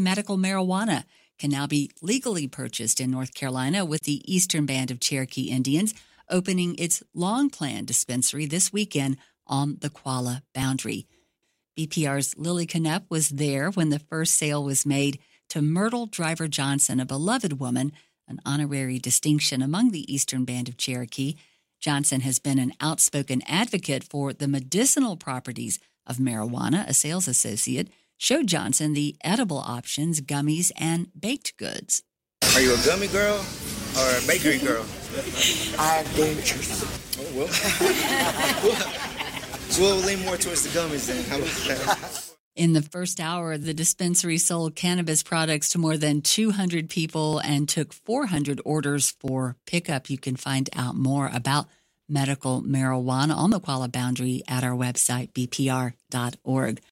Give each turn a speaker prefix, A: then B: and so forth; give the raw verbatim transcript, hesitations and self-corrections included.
A: Medical marijuana can now be legally purchased in North Carolina, with the Eastern Band of Cherokee Indians opening its long-planned dispensary this weekend on the Qualla boundary. B P R's Lily Knepp was there when the first sale was made to Myrtle Driver Johnson, a beloved woman, an honorary distinction among the Eastern Band of Cherokee. Johnson has been an outspoken advocate for the medicinal properties of marijuana. A sales associate showed Johnson the edible options, gummies, and baked goods.
B: Are you a gummy girl or a bakery girl?
C: I'm dangerous.
B: Oh, well. So we'll lean more towards the gummies then. How about that?
A: In the first hour, the dispensary sold cannabis products to more than two hundred people and took four hundred orders for pickup. You can find out more about medical marijuana on the Qualla boundary at our website, b p r dot org.